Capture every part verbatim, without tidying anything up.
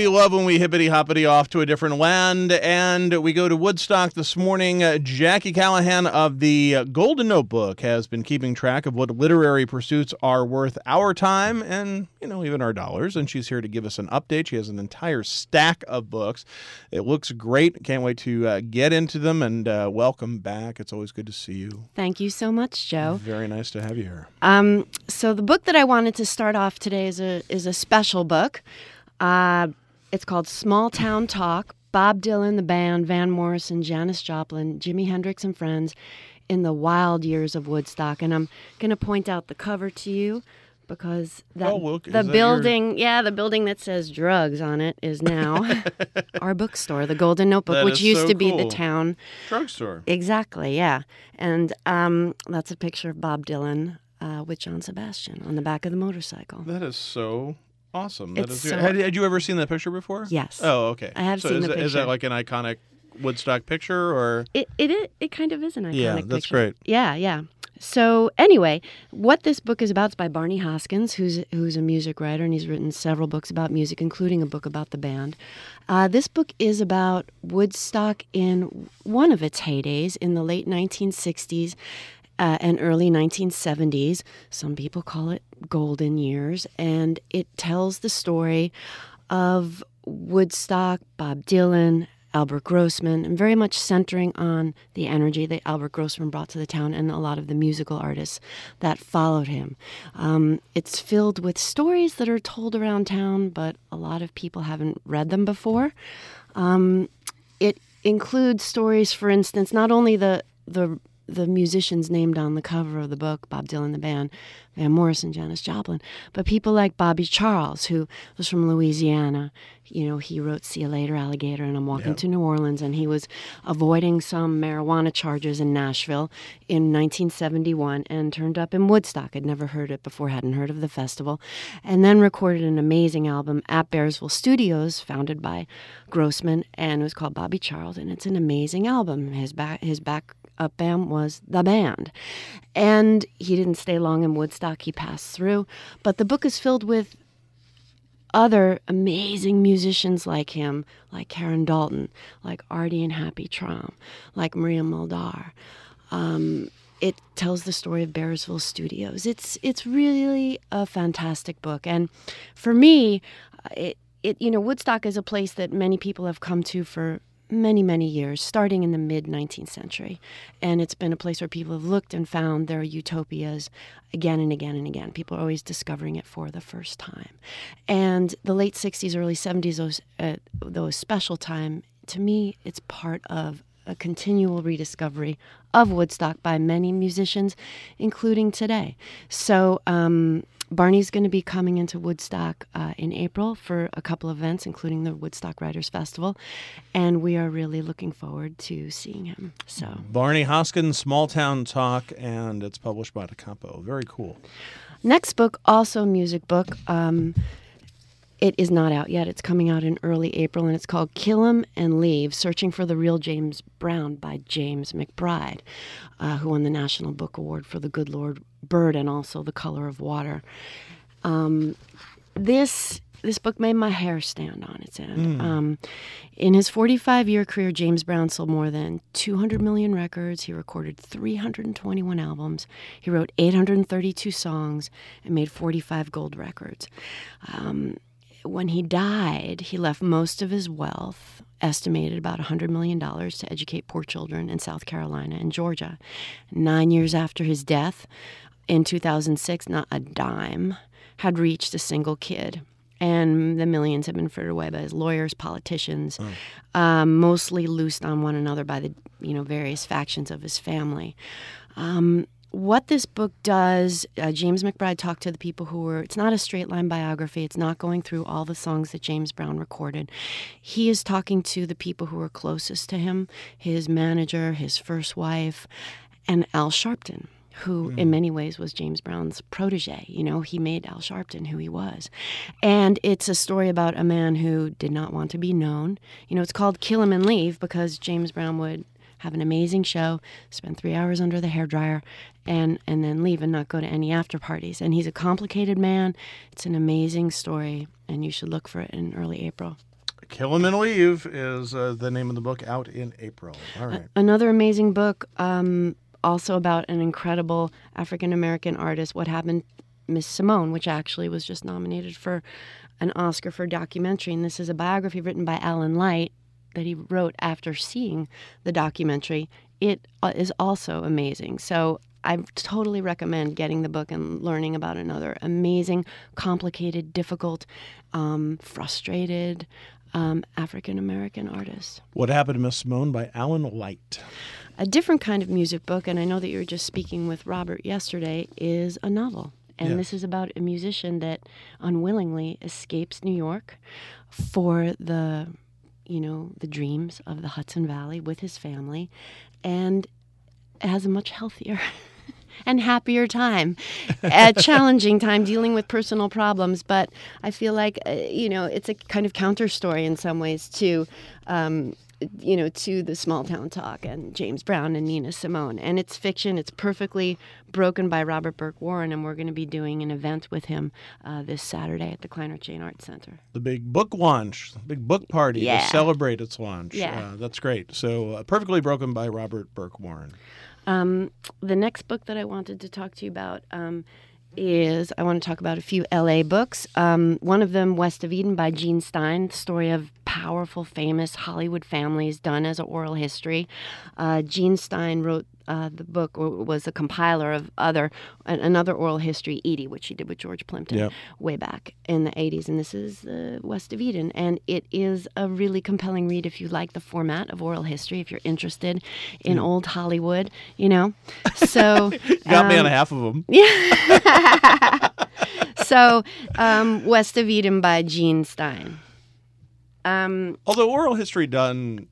we love when we hippity-hoppity off to a different land, and we go to Woodstock this morning. Uh, Jackie Callahan of the Golden Notebook has been keeping track of what literary pursuits are worth our time and, you know, even our dollars, and she's here to give us an update. She has an entire stack of books. It looks great. Can't wait to uh, get into them, and uh, welcome back. It's always good to see you. Thank you so much, Joe. Very nice to have you here. Um, so the book that I wanted to start off today is a is a special book. Uh, it's called Small Town Talk, Bob Dylan, the Band, Van Morrison, Janis Joplin, Jimi Hendrix and Friends in the Wild Years of Woodstock. And I'm going to point out the cover to you because that, oh, look, the building, your... yeah, the building that says drugs on it is now our bookstore, the Golden Notebook, that which used so to be cool. the town drugstore. Exactly, yeah. And um, that's a picture of Bob Dylan uh, with John Sebastian on the back of the motorcycle. That is so... awesome. That It's is so- had, had you ever seen that picture before? Yes. Oh, okay. I have so seen is the that, is picture. that like an iconic Woodstock picture, or? It it it, it kind of is an iconic Yeah, that's picture. great. Yeah, yeah. So anyway, what this book is about is by Barney Hoskins, who's who's a music writer, and he's written several books about music, including a book about the band. Uh, this book is about Woodstock in one of its heydays in the late nineteen sixties uh, and early nineteen seventies. Some people call it golden years, and it tells the story of Woodstock, Bob Dylan, Albert Grossman, and very much centering on the energy that Albert Grossman brought to the town and a lot of the musical artists that followed him. Um, it's filled with stories that are told around town, but a lot of people haven't read them before. Um, it includes stories, for instance, not only the the the musicians named on the cover of the book, Bob Dylan, the band, Van Morrison, Janis Joplin, but people like Bobby Charles, who was from Louisiana. You know, he wrote See You Later, Alligator, and I'm Walking Yeah. to New Orleans, and he was avoiding some marijuana charges in Nashville in nineteen seventy-one and turned up in Woodstock. I'd never heard it before, hadn't heard of the festival, and then recorded an amazing album at Bearsville Studios, founded by Grossman, and it was called Bobby Charles, and it's an amazing album. His back, his back up band was the band. And he didn't stay long in Woodstock. He passed through. But the book is filled with other amazing musicians like him, like Karen Dalton, like Artie and Happy Traum, like Maria Muldaur. Um, it tells the story of Bearsville Studios. It's it's really a fantastic book. And for me, it, it you know, Woodstock is a place that many people have come to for many, many years, starting in the mid-nineteenth century. And it's been a place where people have looked and found their utopias again and again and again. People are always discovering it for the first time. And the late sixties, early seventies, those, uh, those special time, to me, it's part of a continual rediscovery of Woodstock by many musicians, including today. So, um, Barney's going to be coming into Woodstock uh, in April for a couple of events, including the Woodstock Writers Festival, and we are really looking forward to seeing him. So, Barney Hoskins, Small Town Talk, and it's published by Da Campo. Very cool. Next book, also a music book. Um, it is not out yet. It's coming out in early April, and it's called Kill 'Em and Leave, Searching for the Real James Brown by James McBride, uh, who won the National Book Award for The Good Lord Bird and also The Color of Water. Um, this this book made my hair stand on its end. Mm. Um, in his forty-five-year career, James Brown sold more than two hundred million records. He recorded three hundred twenty-one albums. He wrote eight hundred thirty-two songs and made forty-five gold records. Um, when he died, he left most of his wealth, estimated about one hundred million dollars, to educate poor children in South Carolina and Georgia. Nine years after his death, in two thousand six, not a dime had reached a single kid. And the millions have been frittered away by his lawyers, politicians, oh. um, mostly loosed on one another by the you know various factions of his family. Um, what this book does, uh, James McBride talked to the people who were, it's not a straight line biography. It's not going through all the songs that James Brown recorded. He is talking to the people who were closest to him, his manager, his first wife, and Al Sharpton, who mm. in many ways was James Brown's protege. You know, he made Al Sharpton who he was. And it's a story about a man who did not want to be known. You know, it's called Kill 'Em and Leave because James Brown would have an amazing show, spend three hours under the hairdryer, and, and then leave and not go to any after parties. And he's a complicated man. It's an amazing story, and you should look for it in early April. Kill 'Em and Leave is uh, the name of the book, out in April. All right. Another amazing book, um, also about an incredible African-American artist, What Happened Miss Simone, which actually was just nominated for an Oscar for documentary. And this is a biography written by Alan Light that he wrote after seeing the documentary. It uh, is also amazing. So I totally recommend getting the book and learning about another amazing, complicated, difficult, um, frustrated um, African-American artist. What Happened to Miss Simone by Alan Light. A different kind of music book, and I know that you were just speaking with Robert yesterday, is a novel. And Yes. this is about a musician that unwillingly escapes New York for the, you know, the dreams of the Hudson Valley with his family, and has a much healthier and happier time, a challenging time dealing with personal problems. But I feel like, uh, you know, it's a kind of counter story in some ways to, um, you know, to the small town talk and James Brown and Nina Simone. And it's fiction. It's perfectly broken by Robert Burke Warren. And we're going to be doing an event with him uh, this Saturday at the Kleiner Chain Arts Center. The big book launch, the big book party Yeah. to celebrate its launch. Yeah. Uh, that's great. So, uh, Perfectly Broken by Robert Burke Warren. Um, the next book that I wanted to talk to you about um, is I want to talk about a few L A books. Um, one of them, West of Eden by Gene Stein, the story of powerful, famous Hollywood families done as an oral history. Uh, Gene Stein wrote uh, the book, or was a compiler of other an, another oral history, Edie, which he did with George Plimpton Yep. way back in the eighties. And this is uh, West of Eden. And it is a really compelling read if you like the format of oral history, if you're interested in old Hollywood, you know. So Got me on um, half of them. so um, West of Eden by Gene Stein. Um, Although oral history done,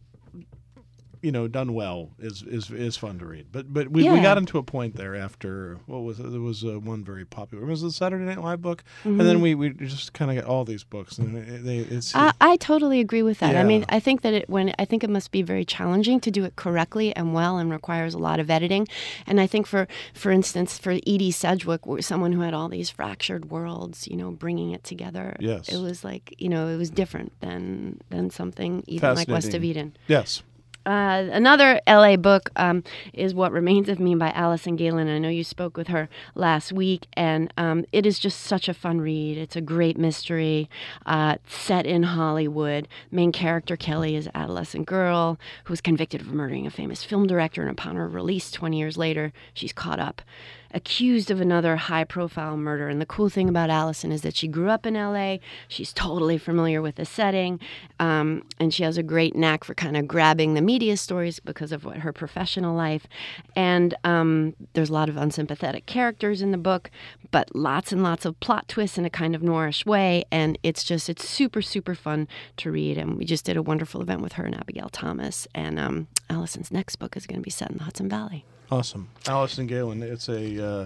you know, done well is is is fun to read. But but we, we Yeah. got into a point there after, what was it? There was uh, one very popular. It was the Saturday Night Live book, and then we, we just kind of got all these books, and it, they it's I, I totally agree with that. I mean, Yeah. I think that it when I think it must be very challenging to do it correctly and well, and requires a lot of editing. And I think for for instance, for Edie Sedgwick, who- someone who had all these fractured worlds, you know, bringing it together, Yes. it was like, you know, it was different than than something even like West of Fascinating. Eden. yes. Uh, another L A book um, is What Remains of Me by Allison Galen. I know you spoke with her last week, and um, it is just such a fun read. It's a great mystery uh, set in Hollywood. Main character, Kelly, is an adolescent girl who was convicted of murdering a famous film director, and upon her release twenty years later, she's caught up, accused of another high-profile murder. And the cool thing about Allison is that she grew up in L A. She's totally familiar with the setting, um, and she has a great knack for kind of grabbing the media stories because of what her professional life. And um, there's a lot of unsympathetic characters in the book, but lots and lots of plot twists in a kind of noirish way. And it's just, it's super, super fun to read. And we just did a wonderful event with her and Abigail Thomas. And um, Allison's next book is going to be set in the Hudson Valley. Awesome. Allison Galen. It's a. Uh,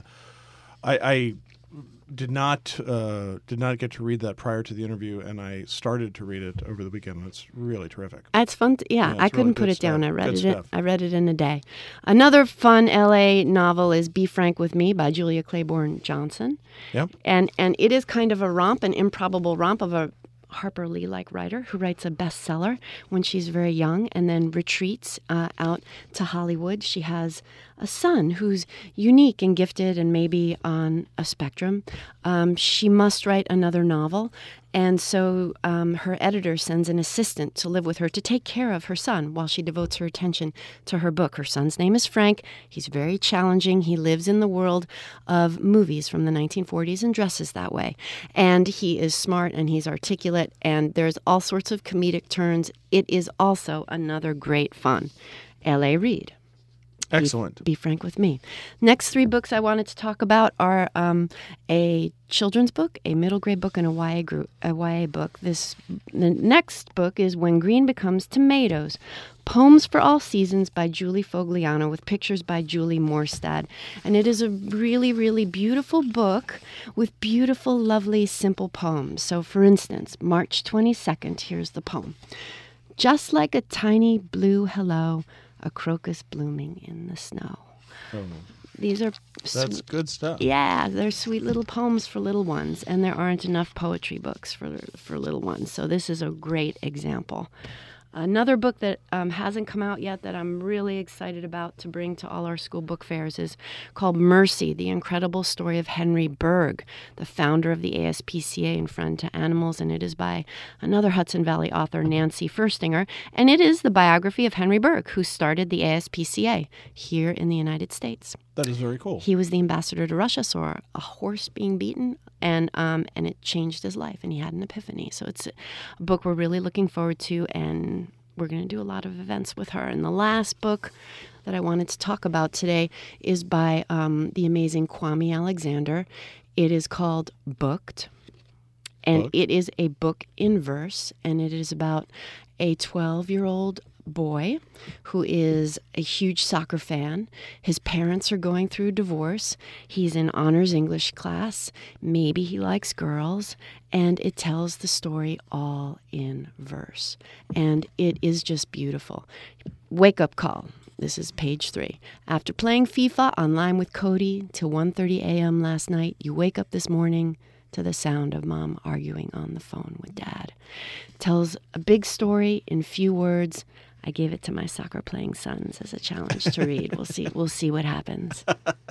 I, I did not uh, did not get to read that prior to the interview, and I started to read it over the weekend. It's really terrific. It's fun. To, yeah, Yeah, it's I couldn't really put good it down. stuff. I read Good it. stuff. I read it in a day. Another fun L A novel is Be Frank with Me by Julia Claiborne Johnson. Yep. And and it is kind of a romp, an improbable romp of a Harper Lee-like writer who writes a bestseller when she's very young and then retreats uh, out to Hollywood. She has a son who's unique and gifted and maybe on a spectrum. Um, she must write another novel. And so um, her editor sends an assistant to live with her to take care of her son while she devotes her attention to her book. Her son's name is Frank. He's very challenging. He lives in the world of movies from the nineteen forties and dresses that way. And he is smart and he's articulate, and there's all sorts of comedic turns. It is also another great fun L A read. Excellent. Be Frank with Me. Next three books I wanted to talk about are um, a children's book, a middle grade book, and a Y A group, a Y A book. This the next book is When Green Becomes Tomatoes, Poems for All Seasons by Julie Fogliano with pictures by Julie Morstad. And it is a really, really beautiful book with beautiful, lovely, simple poems. So, for instance, March twenty-second, here's the poem. Just like a tiny blue hello, a crocus blooming in the snow. Oh. these are That's sw- good stuff. yeah, they're sweet little poems for little ones, and there aren't enough poetry books for for little ones. So this is a great example. Another book that um, hasn't come out yet that I'm really excited about to bring to all our school book fairs is called Mercy, The Incredible Story of Henry Berg, the founder of the A S P C A and Friend to Animals, and it is by another Hudson Valley author, Nancy Furstinger, and it is the biography of Henry Berg, who started the A S P C A here in the United States. That is very cool. He was the ambassador to Russia, saw a horse being beaten, and um, and it changed his life, and he had an epiphany. So it's a book we're really looking forward to, and we're going to do a lot of events with her. And the last book that I wanted to talk about today is by um, the amazing Kwame Alexander. It is called Booked, and Booked. It is a book in verse, and it is about a twelve-year-old boy who is a huge soccer fan. His parents are going through divorce. He's in honors English class. Maybe he likes girls. And it tells the story all in verse. And it is just beautiful. Wake up call. This is page three. After playing FIFA online with Cody till one thirty a.m. last night, you wake up this morning to the sound of Mom arguing on the phone with Dad. Tells a big story in few words. I gave it to my soccer-playing sons as a challenge to read. We'll see. We'll see what happens.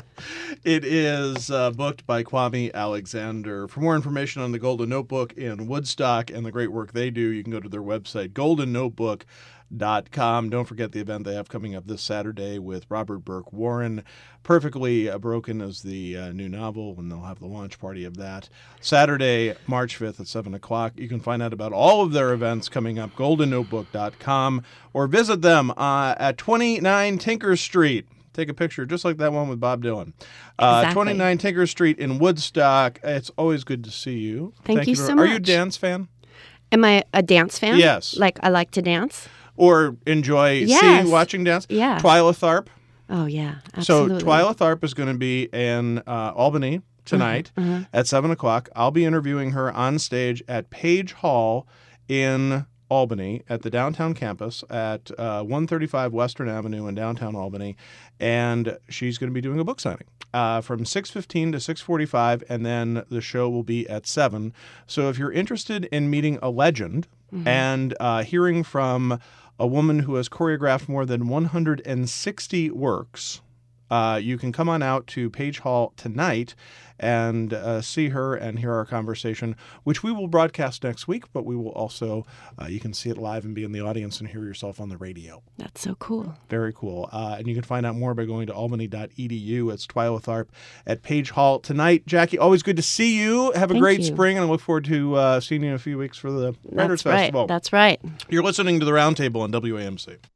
It is uh, booked by Kwame Alexander. For more information on the Golden Notebook in Woodstock and the great work they do, you can go to their website, golden notebook dot com. Don't forget the event they have coming up this Saturday with Robert Burke Warren. Perfectly Broken is the uh, new novel, and they'll have the launch party of that. Saturday, March fifth at seven o'clock. You can find out about all of their events coming up, golden notebook dot com, or visit them uh, at twenty-nine Tinker Street. Take a picture just like that one with Bob Dylan. Uh, Exactly. twenty-nine Tinker Street in Woodstock. It's always good to see you. Thank you for- so Are you a much. dance fan? Am I a dance fan? Yes. Like I like to dance? Or enjoy Yes. seeing, watching dance? Yeah. Twyla Tharp. Oh, yeah. Absolutely. So Twyla Tharp is going to be in uh, Albany tonight uh-huh. at seven o'clock. I'll be interviewing her on stage at Page Hall in Albany at the downtown campus at uh, one thirty-five Western Avenue in downtown Albany. And she's going to be doing a book signing uh, from six fifteen to six forty-five, and then the show will be at seven. So if you're interested in meeting a legend Mm-hmm. and uh, hearing from a woman who has choreographed more than one hundred sixty works, uh, you can come on out to Page Hall tonight and uh, see her and hear our conversation, which we will broadcast next week, but we will also, uh, you can see it live and be in the audience and hear yourself on the radio. That's so cool. Very cool. Uh, and you can find out more by going to albany dot e d u. It's Twyla Tharp at Page Hall tonight. Jackie, always good to see you. Have a Thank great you. spring, and I look forward to uh, seeing you in a few weeks for the Writers That's right. Festival. That's right. You're listening to The Roundtable on W A M C.